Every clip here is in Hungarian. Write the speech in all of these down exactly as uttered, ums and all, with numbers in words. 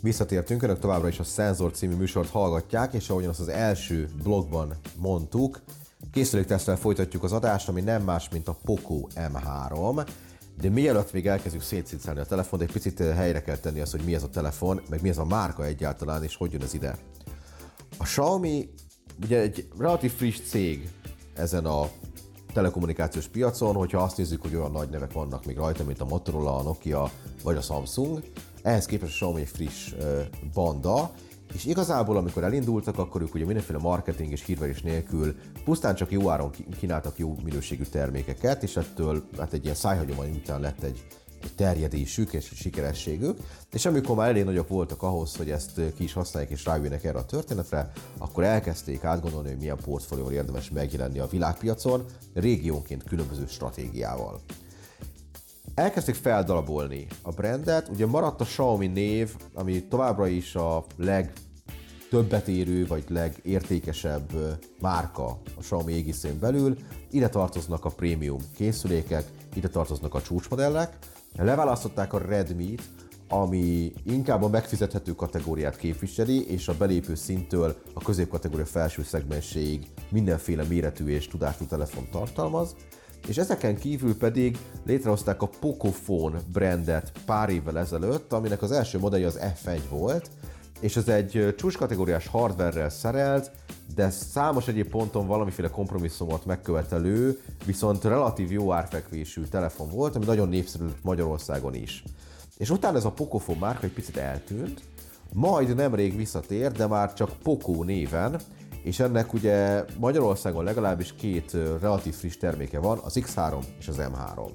Visszatértünk, önök továbbra is a Szenzor című műsort hallgatják, és ahogyan azt az első blogban mondtuk, készülékteszttel folytatjuk az adást, ami nem más, mint a Poco em három. De mielőtt még elkezdjük szétszicálni a telefont, egy picit helyre kell tenni azt, hogy mi ez a telefon, meg mi ez a márka egyáltalán, és hogy jön ez ide. A Xiaomi ugye egy relatív friss cég ezen a telekommunikációs piacon, hogyha azt nézzük, hogy olyan nagy nevek vannak még rajta, mint a Motorola, a Nokia vagy a Samsung. Ehhez képest a Xiaomi egy friss banda, és igazából amikor elindultak, akkor ők ugye mindenféle marketing és hírverés nélkül pusztán csak jó áron kínáltak jó minőségű termékeket, és ettől hát egy ilyen szájhagyomány után lett egy, egy terjedésük és egy sikerességük, és amikor már elég nagyok voltak ahhoz, hogy ezt ki is használják és rájönnek erre a történetre, akkor elkezdték átgondolni, hogy milyen portfólióval érdemes megjelenni a világpiacon, régiónként különböző stratégiával. Elkezdték feldarabolni a brandet, ugye maradt a Xiaomi név, ami továbbra is a legtöbbet érő vagy legértékesebb márka a Xiaomi égiszén belül. Ide tartoznak a prémium készülékek, ide tartoznak a csúcsmodellek. Leválasztották a Redmi-t, ami inkább a megfizethető kategóriát képviseli, és a belépő szinttől a középkategória felső szegmenséig mindenféle méretű és tudású telefon tartalmaz. És ezeken kívül pedig létrehozták a Pocophone brandet pár évvel ezelőtt, aminek az első modellje az ef egy volt, és ez egy csúcskategóriás hardverrel szerelt, de számos egyéb ponton valamiféle kompromisszumot megkövetelő, viszont relatív jó árfekvésű telefon volt, ami nagyon népszerű lett Magyarországon is. És utána ez a Pocophone márka egy picit eltűnt, majd nemrég visszatér, de már csak Poco néven, és ennek ugye Magyarországon legalábbis két relatív friss terméke van, az iksz három és az em három.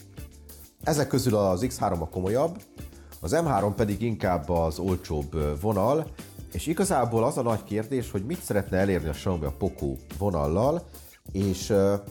Ezek közül az iksz három a komolyabb, az em három pedig inkább az olcsóbb vonal, és igazából az a nagy kérdés, hogy mit szeretne elérni a Xiaomi a Poco vonallal, és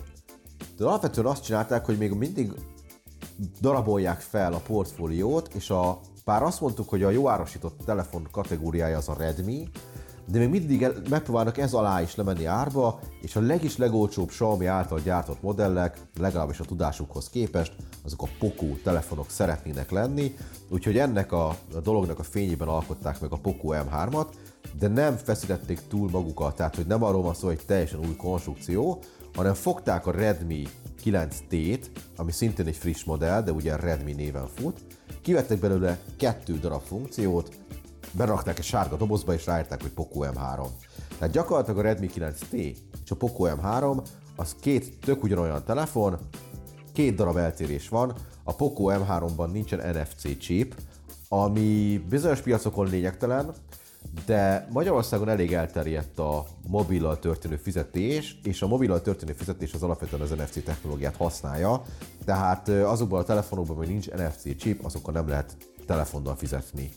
de alapvetően azt csinálták, hogy még mindig darabolják fel a portfóliót, és a, bár azt mondtuk, hogy a jó árasított telefon kategóriája az a Redmi, de még mindig megpróbálnak ez alá is lemenni árba, és a legis legolcsóbb Xiaomi által gyártott modellek, legalábbis a tudásukhoz képest, azok a Poco telefonok szeretnének lenni, úgyhogy ennek a, a dolognak a fényében alkották meg a Poco em hármat, de nem feszítették túl magukat, tehát hogy nem arról van szó, hogy teljesen új konstrukció, hanem fogták a Redmi kilenc té-t, ami szintén egy friss modell, de ugye Redmi néven fut, kivettek belőle kettő darab funkciót, berakták egy sárga dobozba, és ráírták, hogy Poco em három. Tehát gyakorlatilag a Redmi kilenc té és a Poco em három az két tök ugyanolyan telefon, két darab eltérés van, a Poco em háromban nincsen en ef cé chip, ami bizonyos piacokon lényegtelen, de Magyarországon elég elterjedt a mobillal történő fizetés, és a mobillal történő fizetés az alapvetően az en ef cé technológiát használja, tehát azokban a telefonokban, hogy nincs en ef cé chip, azokkal nem lehet telefonnal fizetni.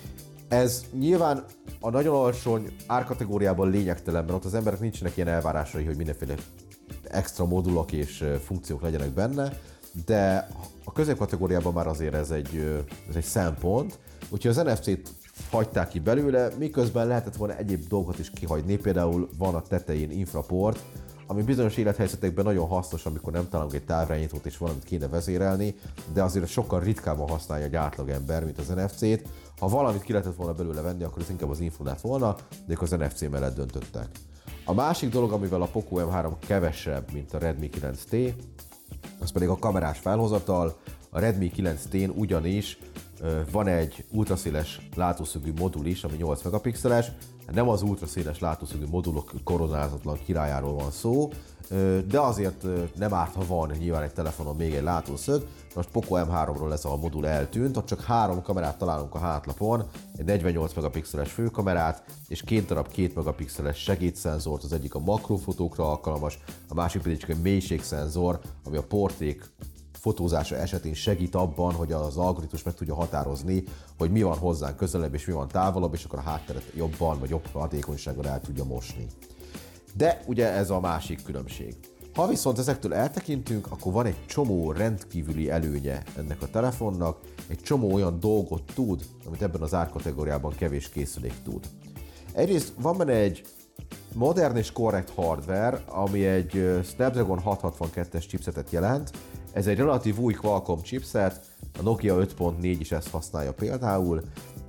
Ez nyilván a nagyon alacsony árkategóriában lényegtelen, mert ott az emberek nincsenek ilyen elvárásai, hogy mindenféle extra modulok és funkciók legyenek benne, de a középkategóriában már azért ez egy, ez egy szempont, úgyhogy az en ef cé-t hagyták ki belőle, miközben lehetett volna egyéb dolgokat is kihagyni, például van a tetején infraport, ami bizonyos élethelyzetekben nagyon hasznos, amikor nem találunk egy távirányítót és valamit kéne vezérelni, de azért sokkal ritkábban használja egy átlagember, mint az en ef cé-t. Ha valamit ki lehetett volna belőle venni, akkor ez inkább az info lett volna, de ők az en ef cé mellett döntöttek. A másik dolog, amivel a Poco em három kevesebb, mint a Redmi kilenc té, az pedig a kamerás felhozatal. A Redmi kilenc tén ugyanis van egy ultraszéles látószögű modul is, ami nyolc megapixeles, nem az ultraszéles látószögű modulok koronázatlan királyáról van szó, de azért nem árt, ha van nyilván egy telefonon még egy látószög. Most Poco em háromról ez a modul eltűnt, ott csak három kamerát találunk a hátlapon, egy negyvennyolc megapixeles főkamerát, és két darab két megapixeles segédszenzort, az egyik a makrofotókra alkalmas, a másik pedig csak egy mélységszenzor, ami a portrék fotózása esetén segít abban, hogy az algoritmus meg tudja határozni, hogy mi van hozzánk közelebb és mi van távolabb, és akkor a hátteret jobban vagy jobb hatékonysággal el tudja mosni. De ugye ez a másik különbség. Ha viszont ezektől eltekintünk, akkor van egy csomó rendkívüli előnye ennek a telefonnak, egy csomó olyan dolgot tud, amit ebben az árkategóriában kevés készülék tud. Egyrészt van benne egy modern és korrekt hardware, ami egy Snapdragon hatszázhatvankettes chipsetet jelent. Ez egy relatív új Qualcomm chipset, a Nokia öt pont négy is ezt használja például,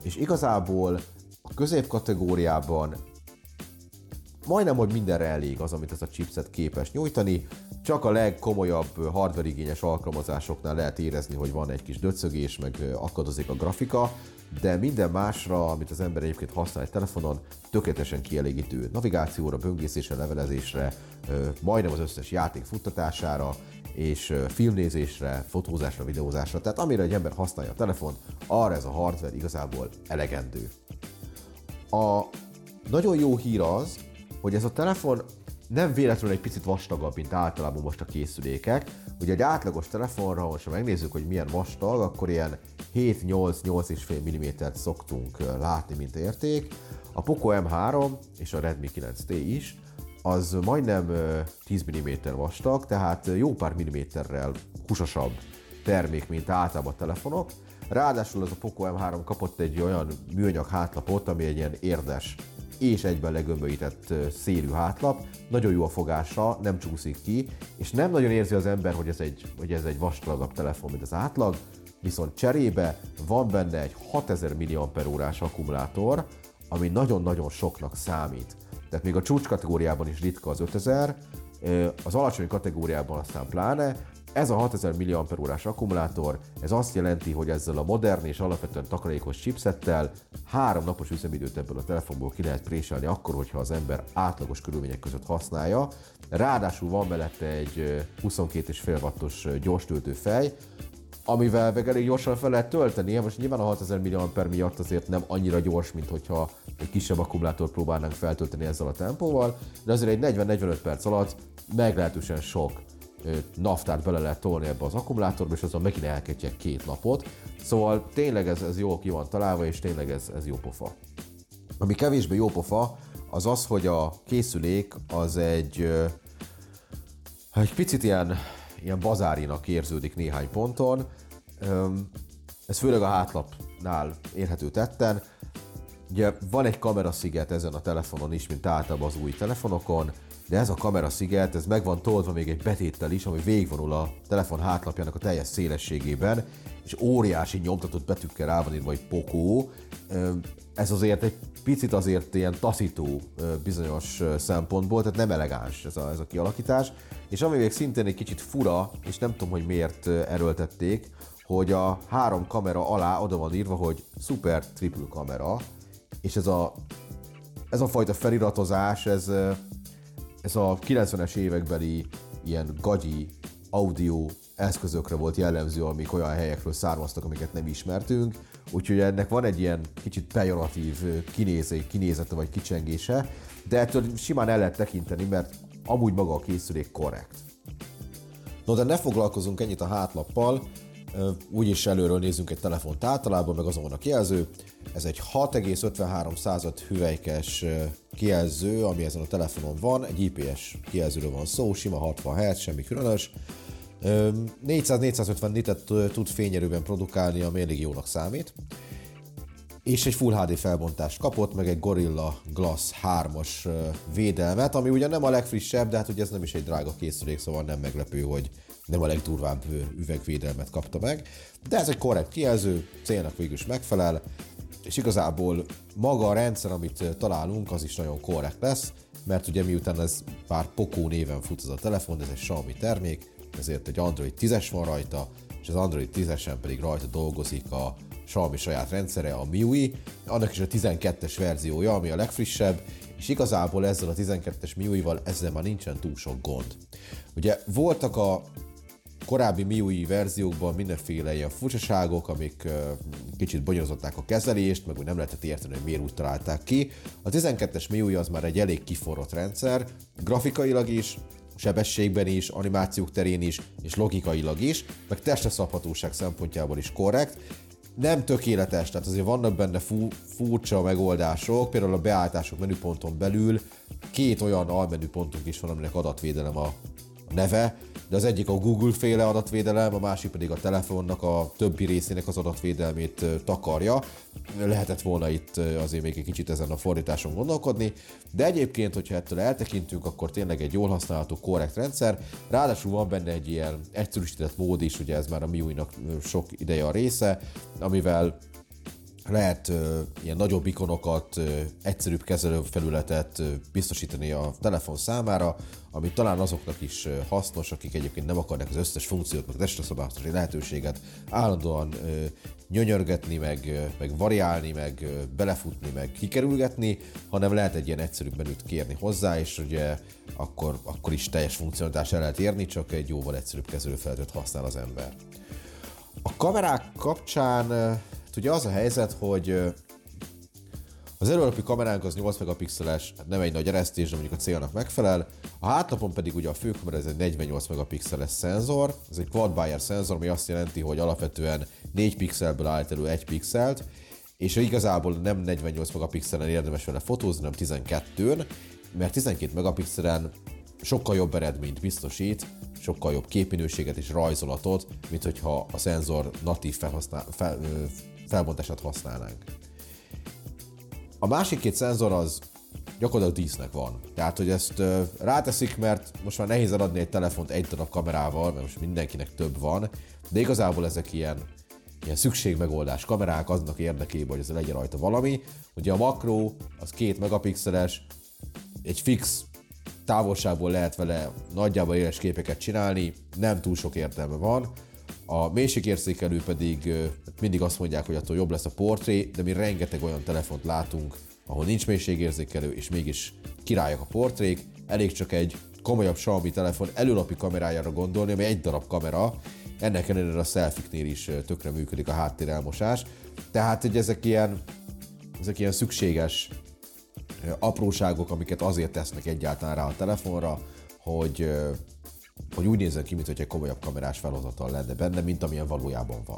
és igazából a középkategóriában majdnem, hogy mindenre elég az, amit ez a chipset képes nyújtani, csak a legkomolyabb hardware igényes alkalmazásoknál lehet érezni, hogy van egy kis döcögés, meg akadozik a grafika, de minden másra, amit az ember egyébként használ egy telefonon, tökéletesen kielégítő. Navigációra, böngészésre, levelezésre, majdnem az összes játék futtatására, és filmnézésre, fotózásra, videózásra, tehát amire egy ember használja a telefon, arra ez a hardware igazából elegendő. A nagyon jó hír az, hogy ez a telefon nem véletlenül egy picit vastagabb, mint általában most a készülékek. Ugye egy átlagos telefonra, most ha megnézzük, hogy milyen vastag, akkor ilyen hét-nyolc-nyolc egész öt millimétert szoktunk látni, mint érték. A Poco em három és a Redmi kilenc té is az majdnem tíz milliméter vastag, tehát jó pár milliméterrel húsosabb termék, mint általában a telefonok. Ráadásul az a Poco em három kapott egy olyan műanyag hátlapot, ami egy ilyen érdes és egyben legömbölyített szélű hátlap. Nagyon jó a fogása, nem csúszik ki, és nem nagyon érzi az ember, hogy ez egy, hogy ez egy vastagabb telefon, mint az átlag, viszont cserébe van benne egy hatezer milliampere órás akkumulátor, ami nagyon-nagyon soknak számít. Tehát még a csúcs kategóriában is ritka az ötezer, az alacsony kategóriában aztán pláne. Ez a hatezer milliampere órás akkumulátor, ez azt jelenti, hogy ezzel a modern és alapvetően takarékos chipsettel három napos üzemidőt ebből a telefonból ki lehet préselni akkor, hogyha az ember átlagos körülmények között használja. Ráadásul van mellette egy huszonkét egész öt wattos gyors töltőfej, amivel meg elég gyorsan fel lehet tölteni. Most nyilván a hatezer milliampere miatt azért nem annyira gyors, mint hogyha egy kisebb akkumulátort próbálnánk feltölteni ezzel a tempóval, de azért egy negyven-negyvenöt perc alatt meglehetősen sok naftát bele lehet tolni ebbe az akkumulátorba, és azon megint elketjek két napot. Szóval tényleg ez, ez jól ki van találva, és tényleg ez, ez jó pofa. Ami kevésbé jó pofa, az az, hogy a készülék az egy, egy picit ilyen, ilyen bazárinak érződik néhány ponton. Ez főleg a hátlapnál érhető tetten. Ugye van egy kamerasziget ezen a telefonon is, mint általában az új telefonokon, de ez a kamerasziget, ez meg van toldva még egy betéttel is, ami végigvonul a telefon hátlapjának a teljes szélességében, és óriási nyomtatott betűkkel rá van írva, hogy Poco. Ez azért egy picit azért ilyen taszító bizonyos szempontból, tehát nem elegáns ez a, ez a kialakítás. És ami még szintén egy kicsit fura, és nem tudom, hogy miért erőltették, hogy a három kamera alá oda van írva, hogy Super Triple kamera, és ez a, ez a fajta feliratozás, ez, ez a kilencvenes évekbeli ilyen gagyi audio eszközökre volt jellemző, amik olyan helyekről származtak, amiket nem ismertünk, úgyhogy ennek van egy ilyen kicsit pejoratív kinézé, kinézete vagy kicsengése, de ettől simán el lehet tekinteni, mert amúgy maga a készülék korrekt. No, de ne foglalkozunk ennyit a hátlappal, úgyis előről nézzünk egy telefont általában, meg azon van a kijelző. Ez egy hat egész ötvenhárom hüvelykes kijelző, ami ezen a telefonon van, egy I P S kijelzőről van szó, sima hatvan hertz, semmi különös. négyszáz-négyszázötven nitet tud fényerőben produkálni, ami elég jónak számít. És egy Full há dé felbontást kapott, meg egy Gorilla Glass hármas védelmet, ami ugyan nem a legfrissebb, de hát ugye ez nem is egy drága készülék, szóval nem meglepő, hogy nem a legdurvább üvegvédelmet kapta meg. De ez egy korrekt kijelző, célnak végül is megfelel, és igazából maga a rendszer, amit találunk, az is nagyon korrekt lesz, mert ugye miután ez pár Poco néven fut ez a telefon, ez egy Xiaomi termék, ezért egy Android tízes van rajta, és az Android tízesen pedig rajta dolgozik a Xiaomi saját rendszere, a em i u i, annak is a tizenkettes verziója, ami a legfrissebb, és igazából ezzel a tizenkettes em i u i-val ezzel már nincsen túl sok gond. Ugye voltak a korábbi em i u i verziókban mindenféle ilyen furcsaságok, amik uh, kicsit bonyolították a kezelést, meg úgy nem lehetett érteni, hogy miért úgy találták ki. A tizenkettes em i u i az már egy elég kiforrott rendszer, grafikailag is, sebességben is, animációk terén is, és logikailag is, meg testre szabhatóság szempontjából is korrekt. Nem tökéletes, tehát azért vannak benne fu- furcsa megoldások, például a beállítások menüponton belül két olyan almenüpontunk is van, aminek adatvédelem a neve, de az egyik a Google-féle adatvédelem, a másik pedig a telefonnak a többi részének az adatvédelmét takarja. Lehetett volna itt azért még egy kicsit ezen a fordításon gondolkodni, de egyébként, hogyha ettől eltekintünk, akkor tényleg egy jól használható, korrekt rendszer. Ráadásul van benne egy ilyen egyszerűsített mód is, ugye ez már a em i u i-nak sok ideje a része, amivel lehet ö, ilyen nagyobb ikonokat, ö, egyszerűbb kezelőfelületet ö, biztosítani a telefon számára, ami talán azoknak is ö, hasznos, akik egyébként nem akarnak az összes funkciót, meg az extra szabályozási lehetőséget állandóan ö, nyönyörgetni, meg, ö, meg variálni, meg ö, belefutni, meg kikerülgetni, hanem lehet egy ilyen egyszerűbb menüt kérni hozzá, és ugye akkor, akkor is teljes funkcionalitást el lehet érni, csak egy jóval egyszerűbb kezelőfelületet használ az ember. A kamerák kapcsán ugye az a helyzet, hogy az előlapi kameránk az nyolc megapixeles, nem egy nagy eresztés, de mondjuk a célnak megfelel. A hátlapon pedig ugye a főkamera ez egy negyvennyolc megapixeles szenzor, ez egy quad Bayer szenzor, ami azt jelenti, hogy alapvetően négy pixelből állít elő egy pixelt, és igazából nem negyvennyolc megapixelen érdemes vele fotózni, hanem tizenkettőn, mert tizenkét megapixelen sokkal jobb eredményt biztosít, sokkal jobb képminőséget és rajzolatot, mint hogyha a szenzor natív felhasznál, fel, felbontását használnánk. A másik két szenzor az gyakorlatilag dísznek van. Tehát, hogy ezt uh, ráteszik, mert most már nehéz eladni egy telefont egy darab kamerával, mert most mindenkinek több van, de igazából ezek ilyen, ilyen szükségmegoldás kamerák aznak érdekében, hogy ez legyen rajta valami. Ugye a makró az két megapixeles, egy fix távolságból lehet vele nagyjából éles képeket csinálni, nem túl sok értelme van. A mélységérzékelő pedig mindig azt mondják, hogy attól jobb lesz a portré, de mi rengeteg olyan telefont látunk, ahol nincs mélységérzékelő, és mégis királyok a portrék. Elég csak egy komolyabb Xiaomi telefon előlapi kamerájára gondolni, ami egy darab kamera, ennek ellenére a selfie-knél is tökre működik a háttérelmosás. Tehát, hogy ezek ilyen, ezek ilyen szükséges apróságok, amiket azért tesznek egyáltalán rá a telefonra, hogy, hogy úgy nézzen ki, mintha egy komolyabb kamerás felhozatal lenne benne, mint amilyen valójában van.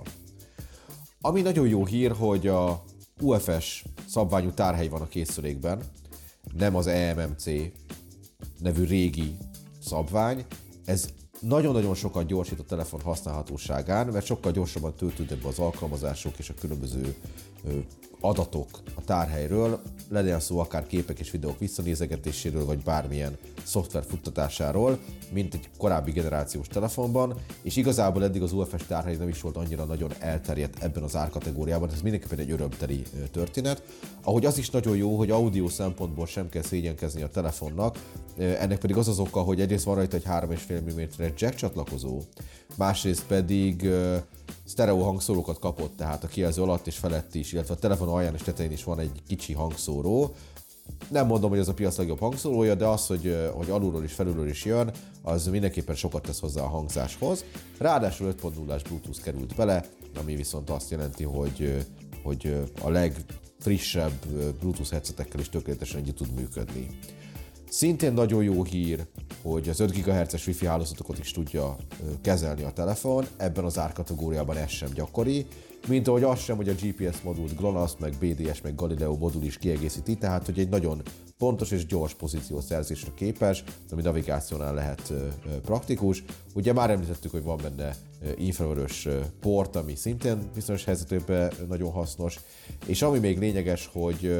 Ami nagyon jó hír, hogy a u ef es szabványú tárhely van a készülékben, nem az e em em cé nevű régi szabvány. Ez nagyon-nagyon sokat gyorsít a telefon használhatóságán, mert sokkal gyorsabban töltődnek be az alkalmazások és a különböző adatok a tárhelyről, legyen szó akár képek és videók visszanézegetéséről, vagy bármilyen szoftver futtatásáról, mint egy korábbi generációs telefonban, és igazából eddig az u ef es tárhely nem is volt annyira nagyon elterjedt ebben az árkategóriában, ez mindenképpen egy örömteli történet. Ahogy az is nagyon jó, hogy audio szempontból sem kell szégyenkezni a telefonnak, ennek pedig az az oka, hogy egyrészt van rajta egy három egész öt milliméteres jack csatlakozó, másrészt pedig sztereó hangszórókat kapott, tehát a kijelző alatt és felett is, illetve a telefon alján és tetején is van egy kicsi hangszóró. Nem mondom, hogy ez a piac legjobb hangszórója, de az, hogy, hogy alulról is felülről is jön, az mindenképpen sokat tesz hozzá a hangzáshoz. Ráadásul öt pont nullás Bluetooth került bele, ami viszont azt jelenti, hogy, hogy a legfrissebb Bluetooth headsetekkel is tökéletesen együtt tud működni. Szintén nagyon jó hír, hogy az öt gigahertzes Wi-Fi hálózatokat is tudja kezelni a telefon, ebben az árkategóriában ez sem gyakori, mint ahogy az sem, hogy a gé pé es modult GLONASS, meg bé dé es, meg Galileo modul is kiegészíti, tehát hogy egy nagyon pontos és gyors pozíciószerzésre képes, ami navigációnál lehet praktikus. Ugye már említettük, hogy van benne infravörös port, ami szintén bizonyos helyzetekben nagyon hasznos, és ami még lényeges, hogy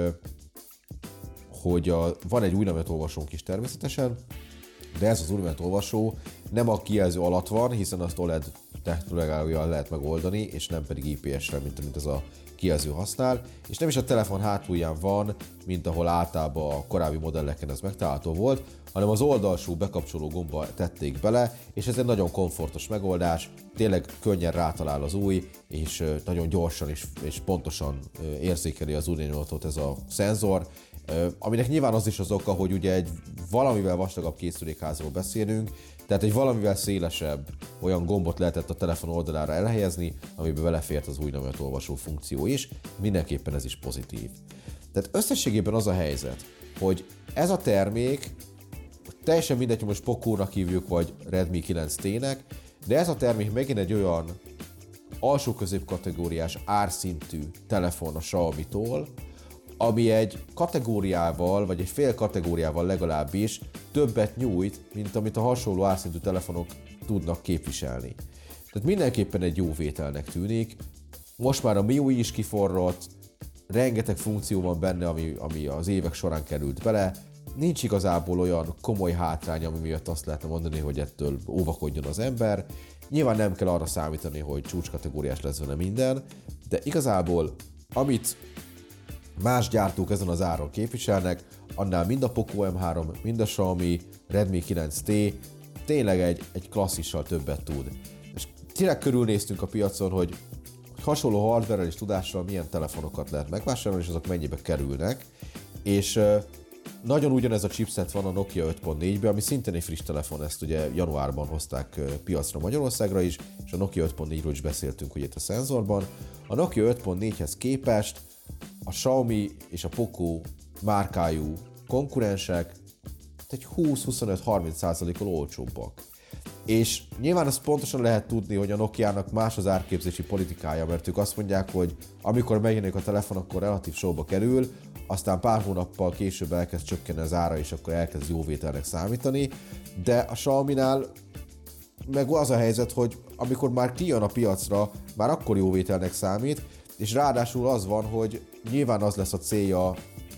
hogy a, van egy újlemet olvasónk is természetesen, de ez az újlemet olvasó nem a kijelző alatt van, hiszen azt o el e dé technológiával lehet megoldani, és nem pedig i pé es-re, mint amit ez a kijelző használ, és nem is a telefon hátulján van, mint ahol általában a korábbi modelleken ez megtalálható volt, hanem az oldalsó bekapcsoló gomba tették bele, és ez egy nagyon komfortos megoldás, tényleg könnyen rátalál az új, és nagyon gyorsan és, és pontosan érzékeli az újlenyomlatot ez a szenzor, aminek nyilván az is az oka, hogy ugye egy valamivel vastagabb készülékházról beszélünk, tehát egy valamivel szélesebb olyan gombot lehetett a telefon oldalára elhelyezni, amiben belefért az újlemet olvasó funkció is, mindenképpen ez is pozitív. Tehát összességében az a helyzet, hogy ez a termék, teljesen mindegy, hogy most Poco-nak hívjuk, vagy Redmi kilenc té-nek, de ez a termék megint egy olyan alsó középkategóriás árszintű telefon a Xiaomi-tól, ami egy kategóriával, vagy egy fél kategóriával legalábbis többet nyújt, mint amit a hasonló árszintű telefonok tudnak képviselni. Tehát mindenképpen egy jó vételnek tűnik. Most már a em i u i is kiforrott, rengeteg funkció van benne, ami, ami az évek során került bele, nincs igazából olyan komoly hátrány, ami miatt azt lehetne mondani, hogy ettől óvakodjon az ember. Nyilván nem kell arra számítani, hogy csúcskategóriás lesz vele minden, de igazából amit más gyártók ezen az áron képviselnek, annál mind a Poco em három, mind a Xiaomi Redmi kilenc té tényleg egy, egy klasszissal többet tud. És tényleg körülnéztünk a piacon, hogy hasonló hardware-rel és tudással milyen telefonokat lehet megvásárolni, és azok mennyibe kerülnek. És uh, nagyon ugyanez a chipset van a Nokia öt pont négyben, ami szintén egy friss telefon, ezt ugye januárban hozták uh, piacra Magyarországra is, és a Nokia öt pont négyről is beszéltünk ugye itt a szenzorban. A Nokia öt pont négyhez képest a Xiaomi és a Poco márkájú konkurensek egy húsz-huszonöt-harminc százalékkal olcsóbbak. És nyilván azt pontosan lehet tudni, hogy a Nokiának más az árképzési politikája, mert ők azt mondják, hogy amikor megjelenik a telefon, akkor relatív sóba kerül, aztán pár hónappal később elkezd csökkenni az ára, és akkor elkezd jóvételnek számítani, de a Xiaomi-nál meg az a helyzet, hogy amikor már kijön a piacra, már akkor jóvételnek számít, és ráadásul az van, hogy nyilván az lesz a célja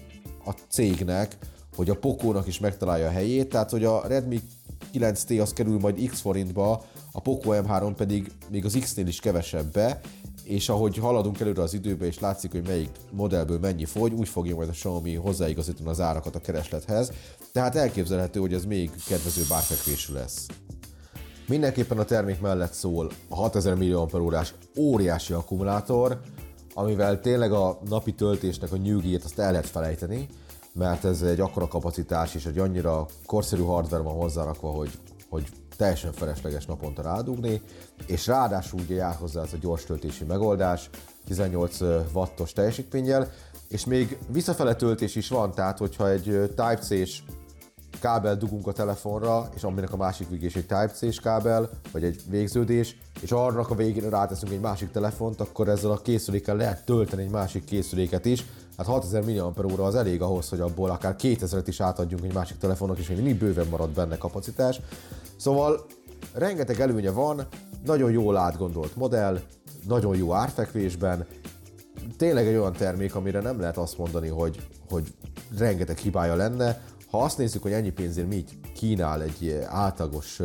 a cégnek, hogy a Poco-nak is megtalálja a helyét, tehát hogy a Redmi kilenc té az kerül majd X forintba, a Poco em három pedig még az X-nél is kevesebbe, és ahogy haladunk előre az időbe, és látszik, hogy melyik modellből mennyi fogy, úgy fogja majd a Xiaomi hozzáigazítani az árakat a kereslethez, tehát elképzelhető, hogy ez még kedvezőbb árfekvésű lesz. Mindenképpen a termék mellett szól a hatezer milliampere-órás óriási akkumulátor, amivel tényleg a napi töltésnek a nyűgét azt el lehet felejteni, mert ez egy akkora kapacitás és egy annyira korszerű hardware van hozzárakva, hogy, hogy teljesen felesleges naponta rádugni, és ráadásul ugye jár hozzá ez a gyors töltési megoldás, tizennyolc wattos teljesítménnyel, és még visszafele töltés is van, tehát hogyha egy Type-C-s kábel dugunk a telefonra, és aminek a másik végén is egy Type-C-s kábel, vagy egy végződés, és arra a végén ráteszünk egy másik telefont, akkor ezzel a készülékkel lehet tölteni egy másik készüléket is. Hát hatezer milliampere-óra az elég ahhoz, hogy abból akár kétezret is átadjunk egy másik telefonnak, és még mindig bőven marad benne kapacitás. Szóval rengeteg előnye van, nagyon jól átgondolt modell, nagyon jó árfekvésben, tényleg egy olyan termék, amire nem lehet azt mondani, hogy, hogy rengeteg hibája lenne. Ha azt nézzük, hogy ennyi pénzért mit kínál egy átlagos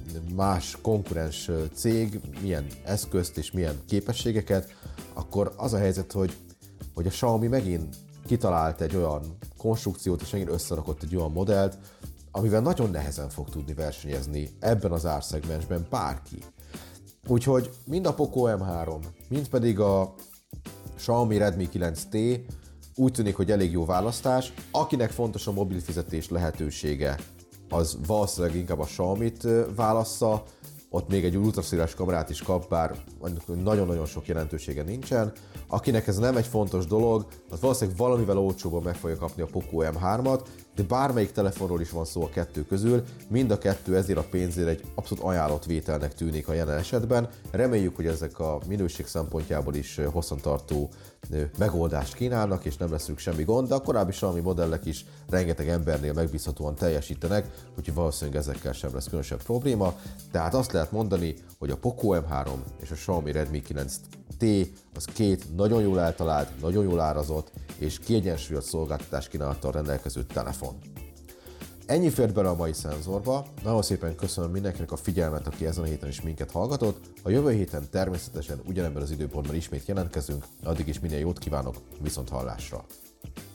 más konkurens cég, milyen eszközt és milyen képességeket, akkor az a helyzet, hogy, hogy a Xiaomi megint kitalált egy olyan konstrukciót, és megint összerakott egy olyan modellt, amivel nagyon nehezen fog tudni versenyezni ebben az árszegmensben bárki. Úgyhogy mind a Poco em három, mind pedig a Xiaomi Redmi kilenc té úgy tűnik, hogy elég jó választás. Akinek fontos a mobil fizetés lehetősége, az valószínűleg inkább a Xiaomit válassza, ott még egy ultraszéles kamerát is kap, bár nagyon-nagyon sok jelentősége nincsen. Akinek ez nem egy fontos dolog, az valószínűleg valamivel olcsóban meg fogja kapni a Poco em hármat, de bármelyik telefonról is van szó a kettő közül, mind a kettő ezért a pénzért egy abszolút ajánlott vételnek tűnik a jelen esetben. Reméljük, hogy ezek a minőség szempontjából is hosszantartó megoldást kínálnak, és nem leszünk semmi gond, de a korábbi Xiaomi modellek is rengeteg embernél megbízhatóan teljesítenek, úgyhogy valószínűleg ezekkel sem lesz különösebb probléma. Tehát azt lehet mondani, hogy a Poco em három és a Xiaomi Redmi kilenc té az két nagyon jól eltalált, nagyon jól árazott és kiegyensúlyozott szolgáltatás kínálattal rendelkező telefon. Ennyi fért bele a mai szenzorba, nagyon szépen köszönöm mindenkinek a figyelmet, aki ezen a héten is minket hallgatott. A jövő héten természetesen ugyanebben az időpontban ismét jelentkezünk, addig is minden jót kívánok, viszont hallásra!